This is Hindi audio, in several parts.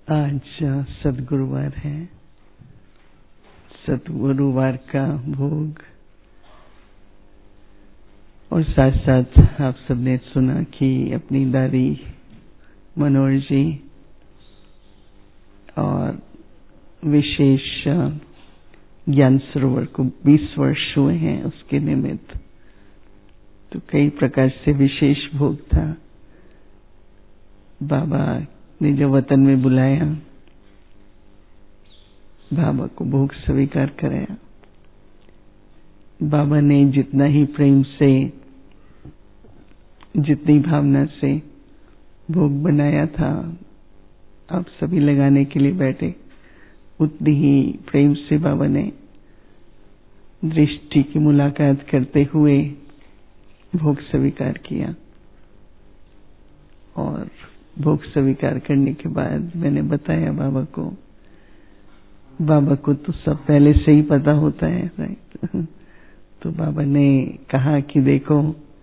आज सद्गुरुवार है। सद्गुरुवार का भोग और साथ साथ आप सबने सुना कि अपनी दादी मनोहर जी और विशेष ज्ञान सरोवर को 20 वर्ष हुए हैं, उसके निमित्त तो कई प्रकार से विशेष भोग था। बाबा ने जब वतन में बुलाया, बाबा को भोग स्वीकार कराया। बाबा ने जितना ही प्रेम से, जितनी भावना से भोग बनाया था, आप सभी लगाने के लिए बैठे, उतनी ही प्रेम से बाबा ने दृष्टि की मुलाकात करते हुए भोग स्वीकार किया। और भोग स्वीकार करने के बाद मैंने बताया बाबा को तो सब पहले से ही पता होता है, राइट। तो बाबा ने कहा कि देखो,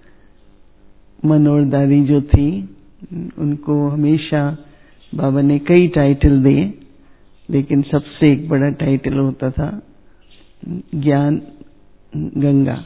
मनोहर दादी जो थी, उनको हमेशा बाबा ने कई टाइटल दिए, लेकिन सबसे एक बड़ा टाइटल होता था ज्ञान गंगा,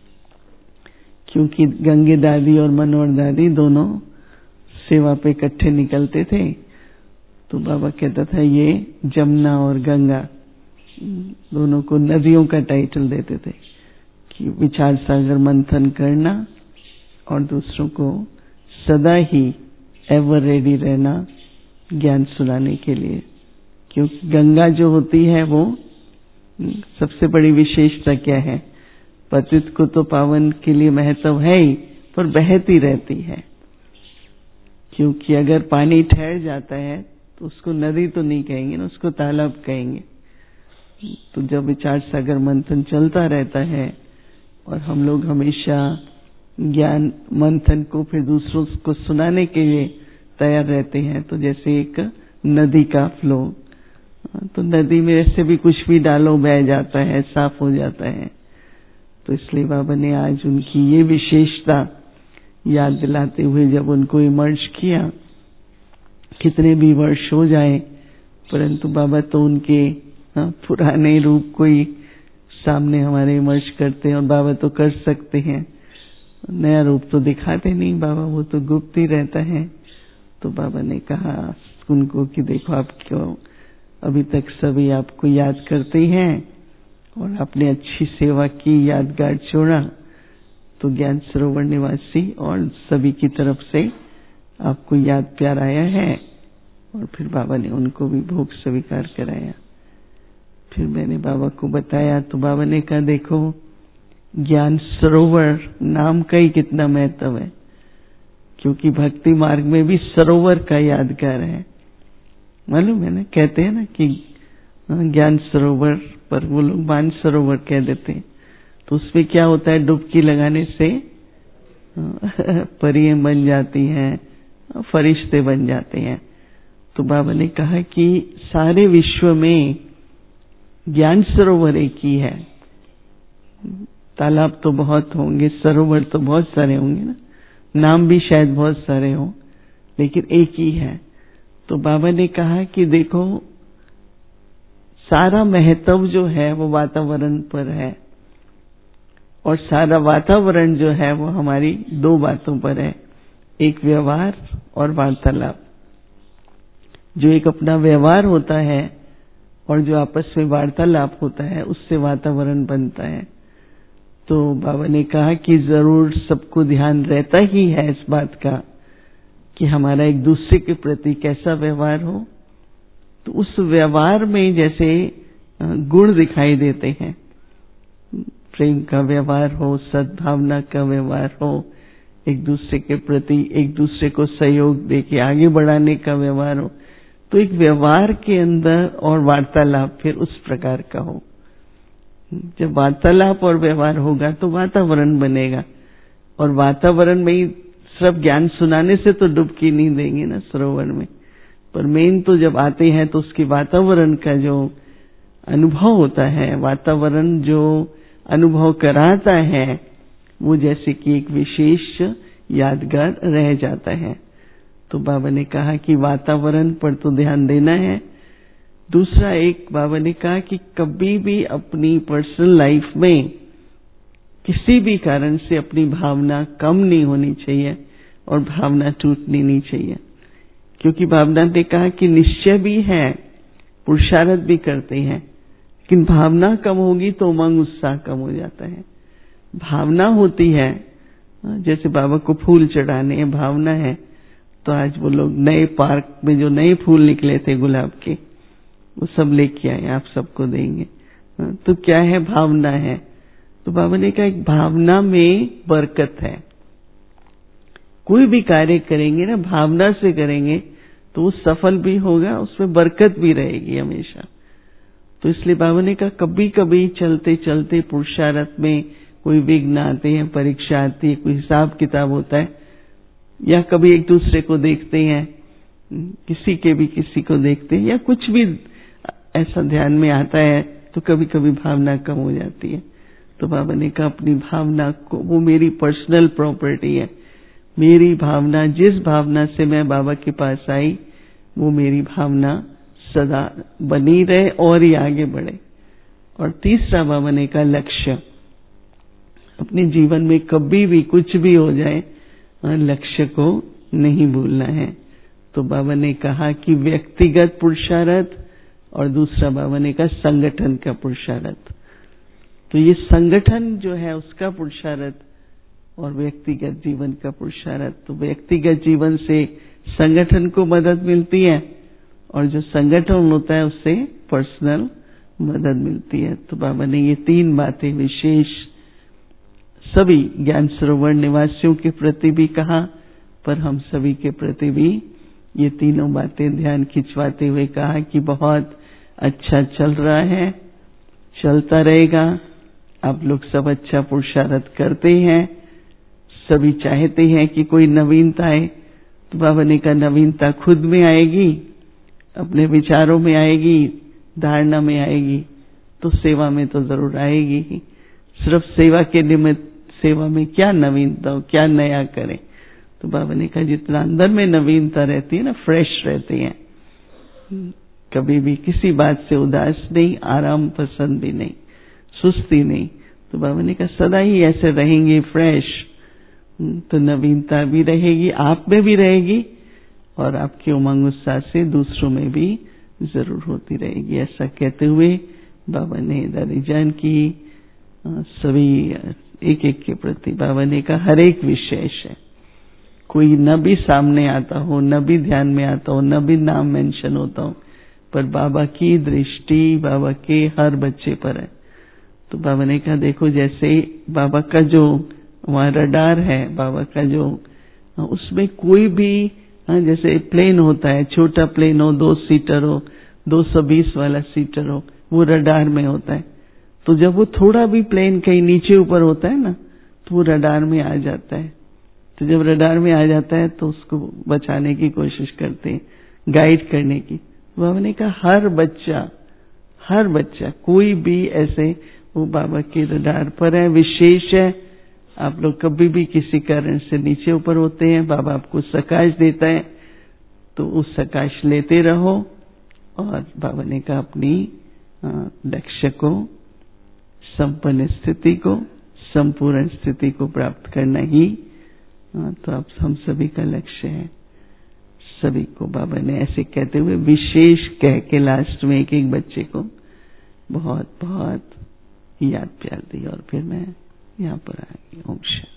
क्योंकि गंगे दादी और मनोहर दादी दोनों सेवा पे इकट्ठे निकलते थे। तो बाबा कहता था ये जमुना और गंगा दोनों को नदियों का टाइटल देते थे कि विचार सागर मंथन करना और दूसरों को सदा ही एवर रेडी रहना ज्ञान सुनाने के लिए। क्योंकि गंगा जो होती है वो सबसे बड़ी विशेषता क्या है, पतित को तो पावन के लिए महत्व है ही, पर बहती रहती है। क्योंकि अगर पानी ठहर जाता है तो उसको नदी तो नहीं कहेंगे ना, उसको तालाब कहेंगे। तो जब विचार सागर मंथन चलता रहता है और हम लोग हमेशा ज्ञान मंथन को फिर दूसरों को सुनाने के लिए तैयार रहते हैं, तो जैसे एक नदी का फ्लो, तो नदी में ऐसे भी कुछ भी डालो बह जाता है, साफ हो जाता है। तो इसलिए बाबा ने आज उनकी ये विशेषता याद दिलाते हुए जब उनको इमर्ज किया, कितने भी वर्ष हो जाए, परंतु बाबा तो उनके पुराने रूप को ही सामने हमारे इमर्ज करते हैं, और बाबा तो कर सकते हैं, नया रूप तो दिखाते नहीं बाबा, वो तो गुप्त ही रहता है। तो बाबा ने कहा उनको कि देखो, आप क्यों अभी तक सभी आपको याद करते हैं और आपने अच्छी सेवा की, यादगार छोड़ा, तो ज्ञान सरोवर निवासी और सभी की तरफ से आपको याद प्यार आया है। और फिर बाबा ने उनको भी भोग स्वीकार कराया। फिर मैंने बाबा को बताया तो बाबा ने कहा देखो, ज्ञान सरोवर नाम का ही कितना महत्व है, क्योंकि भक्ति मार्ग में भी सरोवर का यादगार है, मालूम है ना। कहते हैं ना कि ज्ञान सरोवर, पर वो लोग मान सरोवर कह देते हैं। तो उसमें क्या होता है, डुबकी लगाने से परियां बन जाती हैं, फरिश्ते बन जाते हैं। तो बाबा ने कहा कि सारे विश्व में ज्ञान सरोवर एक ही है। तालाब तो बहुत होंगे, सरोवर तो बहुत सारे होंगे ना, नाम भी शायद बहुत सारे हों, लेकिन एक ही है। तो बाबा ने कहा कि देखो, सारा महत्व जो है वो वातावरण पर है, और सारा वातावरण जो है वो हमारी दो बातों पर है, एक व्यवहार और वार्तालाप। जो एक अपना व्यवहार होता है और जो आपस में वार्तालाप होता है, उससे वातावरण बनता है। तो बाबा ने कहा कि जरूर सबको ध्यान रहता ही है इस बात का कि हमारा एक दूसरे के प्रति कैसा व्यवहार हो। तो उस व्यवहार में जैसे गुण दिखाई देते हैं, प्रेम का व्यवहार हो, सद्भावना का व्यवहार हो, एक दूसरे के प्रति एक दूसरे को सहयोग देके आगे बढ़ाने का व्यवहार हो, तो एक व्यवहार के अंदर और वार्तालाप फिर उस प्रकार का हो। जब वार्तालाप और व्यवहार होगा तो वातावरण बनेगा, और वातावरण में ही सिर्फ ज्ञान सुनाने से तो डुबकी नहीं देंगे ना सरोवर में, पर मेन तो जब आते हैं तो उसके वातावरण का जो अनुभव होता है, वातावरण जो अनुभव कराता है, वो जैसे कि एक विशेष यादगार रह जाता है। तो बाबा ने कहा कि वातावरण पर तो ध्यान देना है। दूसरा, एक बाबा ने कहा कि कभी भी अपनी पर्सनल लाइफ में किसी भी कारण से अपनी भावना कम नहीं होनी चाहिए और भावना टूटनी नहीं चाहिए, क्योंकि भावना ने कहा कि निश्चय भी है, पुरुषार्थ भी करते हैं, लेकिन भावना कम होगी तो उमंग उत्साह कम हो जाता है। भावना होती है, जैसे बाबा को फूल चढ़ाने हैं, भावना है, तो आज वो लोग नए पार्क में जो नए फूल निकले थे गुलाब के, वो सब लेके आए, आप सबको देंगे। तो क्या है? भावना है। तो बाबा ने कहा एक भावना में बरकत है। कोई भी कार्य करेंगे ना, भावना से करेंगे तो वो सफल भी होगा, उसमें बरकत भी रहेगी हमेशा। तो इसलिए बाबा ने कहा कभी कभी चलते चलते पुरुषार्थ में कोई विघ्न आते हैं, परीक्षा आती है, कोई हिसाब किताब होता है, या कभी एक दूसरे को देखते हैं, किसी के भी किसी को देखते हैं, या कुछ भी ऐसा ध्यान में आता है, तो कभी कभी भावना कम हो जाती है। तो बाबा ने कहा अपनी भावना को, वो मेरी पर्सनल प्रॉपर्टी है, मेरी भावना, जिस भावना से मैं बाबा के पास आई, वो मेरी भावना सदा बनी रहे और ही आगे बढ़े। और तीसरा बाबा ने कहा लक्ष्य, अपने जीवन में कभी भी कुछ भी हो जाए, लक्ष्य को नहीं भूलना है। तो बाबा ने कहा कि व्यक्तिगत पुरुषार्थ, और दूसरा बाबा ने कहा संगठन का पुरुषार्थ। तो ये संगठन जो है उसका पुरुषार्थ और व्यक्तिगत जीवन का पुरुषार्थ। तो व्यक्तिगत जीवन से संगठन को मदद मिलती है, और जो संगठन होता है उससे पर्सनल मदद मिलती है। तो बाबा ने ये 3 बातें विशेष सभी ज्ञान सरोवर निवासियों के प्रति भी कहा, पर हम सभी के प्रति भी ये तीनों बातें ध्यान खिंचवाते हुए कहा कि बहुत अच्छा चल रहा है, चलता रहेगा, आप लोग सब अच्छा पुरुषार्थ करते हैं, सभी चाहते हैं कि कोई नवीनता आए। तो बाबा ने कहा नवीनता खुद में आएगी, अपने विचारों में आएगी, धारणा में आएगी, तो सेवा में तो जरूर आएगी ही। सिर्फ सेवा के निमित्त सेवा में क्या नवीनता हो, क्या नया करें। तो बाबा ने कहा जितना अंदर में नवीनता रहती है ना, फ्रेश रहती है, कभी भी किसी बात से उदास नहीं, आराम पसंद भी नहीं, सुस्ती नहीं। तो बाबा ने कहा सदा ही ऐसे रहेंगे फ्रेश, तो नवीनता भी रहेगी, आप में भी रहेगी, और आपके उमंग उत्साह से दूसरों में भी जरूर होती रहेगी। ऐसा कहते हुए बाबा ने दादी जान की सभी एक एक के प्रति बाबा ने कहा हर एक विशेष है, कोई न भी सामने आता हो, न भी ध्यान में आता हो, न भी नाम मेंशन होता हो, पर बाबा की दृष्टि बाबा के हर बच्चे पर है। तो बाबा ने कहा देखो जैसे बाबा का जो वहाँ रडार है, बाबा का जो उसमें कोई भी, जैसे प्लेन होता है, छोटा प्लेन हो, 2 सीटर हो, 220 वाला सीटर हो, वो रडार में होता है। तो जब वो थोड़ा भी प्लेन कहीं नीचे ऊपर होता है ना, तो वो रडार में आ जाता है। तो जब रडार में आ जाता है तो उसको बचाने की कोशिश करते हैं, गाइड करने की। बाबा ने कहा हर बच्चा कोई भी ऐसे वो बाबा के रडार पर है, विशेष है। आप लोग कभी भी किसी कारण से नीचे ऊपर होते हैं, बाबा आपको सकाश देता है, तो उस सकाश लेते रहो। और बाबा ने कहा अपनी लक्ष्य को, संपन्न स्थिति को, संपूर्ण स्थिति को प्राप्त करना ही तो अब हम सभी का लक्ष्य है। सभी को बाबा ने ऐसे कहते हुए विशेष कह के लास्ट में एक एक बच्चे को बहुत बहुत याद प्यार दी, और फिर मैं यहाँ पर आ गई। ओम शांति।